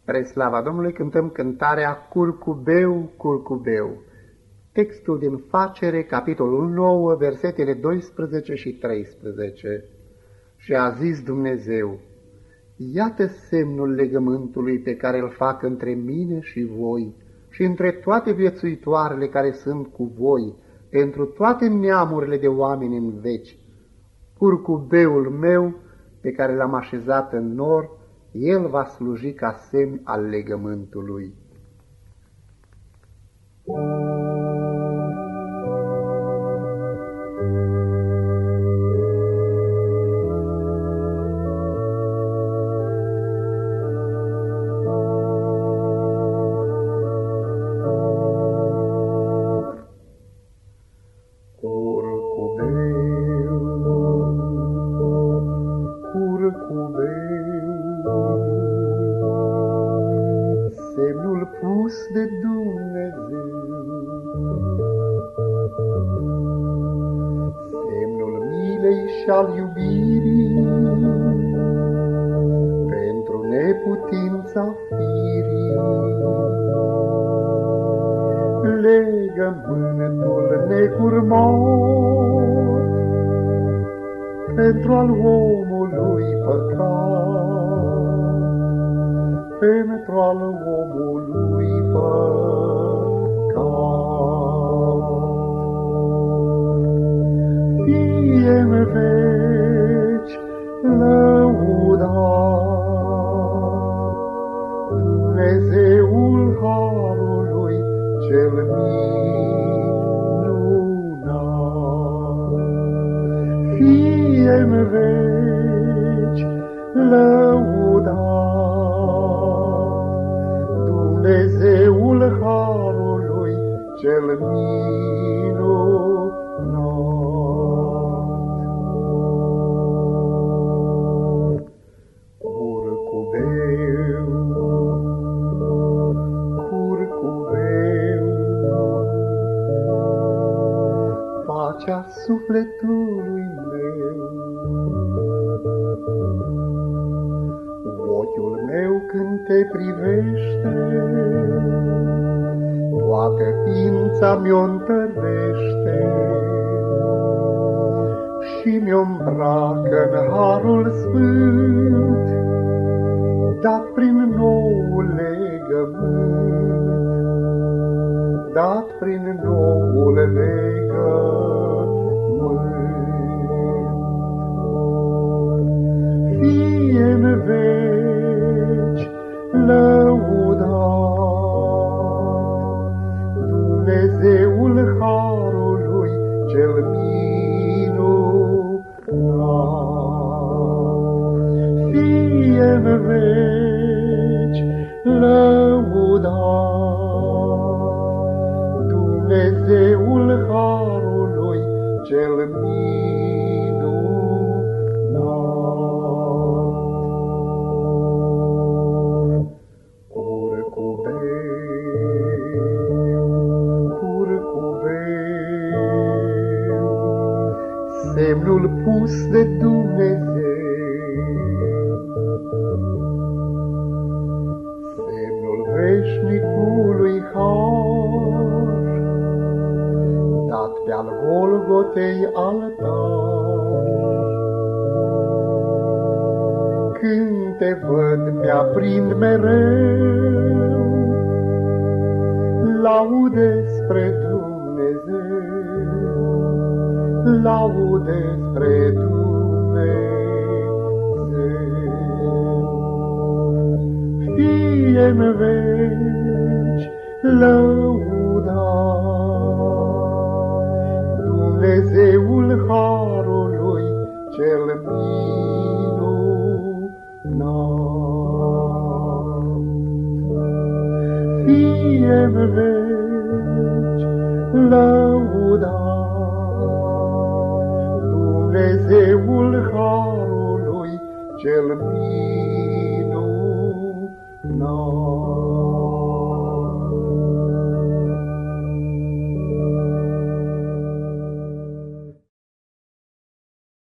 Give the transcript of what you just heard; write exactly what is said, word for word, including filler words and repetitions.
Spre slava Domnului cântăm cântarea Curcubeu, curcubeu. Textul din Facere, capitolul nouă, versetele doisprezece și treisprezece. Și a zis Dumnezeu: iată semnul legământului pe care îl fac între mine și voi și între toate viețuitoarele care sunt cu voi, pentru toate neamurile de oameni în veci. Curcubeul meu, pe care l-am așezat în nor, el va sluji ca semn al legământului. Semnul pus de Dumnezeu, semnul milei și al iubirii, pentru neputința firii. Legământul necurmat, pentru al omului păcat, pentru al omului păcat. Fie-n veci lăudat Dumnezeul harului cel minunat. Fie-n veci lăudat Dumnezeul harului cel minunat. Curcubeu, curcubeu, pacea sufletului meu. Ochiul meu când te privește, toată ființa mi-o întărește și mi-o îmbracă-n harul sfânt, dat prin noul legământ, dat prin noul legământ. Fie-n veci lăudat Dumnezeul harului cel minunat. Fie-n veci lăudat Dumnezeul harului cel minunat. Semnul pus de Dumnezeu, semnul veșnicului har, dat pe-al Golgotei altar. Când te văd mi-aprind mereu laude spre Dumnezeu, laude spre Dumnezeu. Fie-n veci lăudat Dumnezeul harului cel minunat. Fie-n veci lăudat Dumnezeul harului cel minunat.